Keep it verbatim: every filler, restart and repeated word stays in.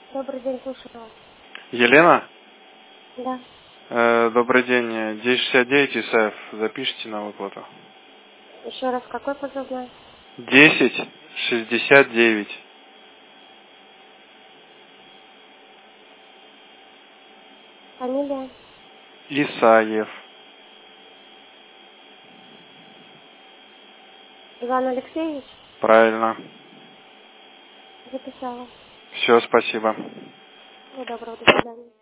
Добрый день, слушаю вас. Елена? Да. Э, добрый день. десять шестьдесят девять ИСАФ. Запишите на выплату. Еще раз, какой позывной? десять шестьдесят девять. Фамилия? Исаев. Иван Алексеевич? Правильно. Записала. Все, спасибо. Всего доброго, до свидания.